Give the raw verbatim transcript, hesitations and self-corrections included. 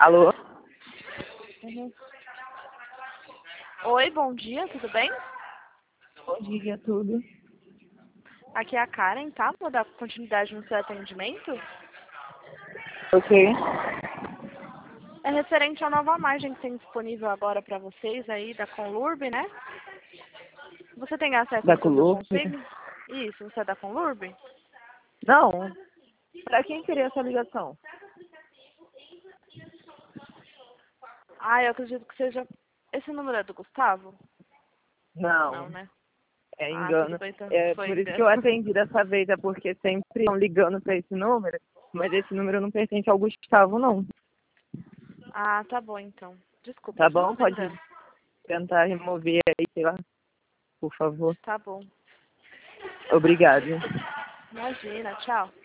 Alô? Uhum. Oi, bom dia, tudo bem? Bom dia, tudo. Aqui é a Karen, tá? Vou dar continuidade no seu atendimento. Ok. É referente à nova margem que tem disponível agora para vocês aí da Conlurb, né? Você tem acesso Da a tudo, eu Clube? consigo? Isso, você é da Conlurb? Não. Pra quem queria essa ligação? Ah, eu acredito que seja... Esse número é do Gustavo? Não, Não. né? É Ah, tudo engano. bem, então É foi por isso que engano. eu atendi dessa vez, é porque sempre estão ligando pra esse número, mas esse número não pertence ao Gustavo, não. Ah, tá bom, então. Desculpa, Tá viu? bom? Pode Perdão. tentar remover aí, sei lá, por favor. Tá bom. Obrigado. Imagina, tchau.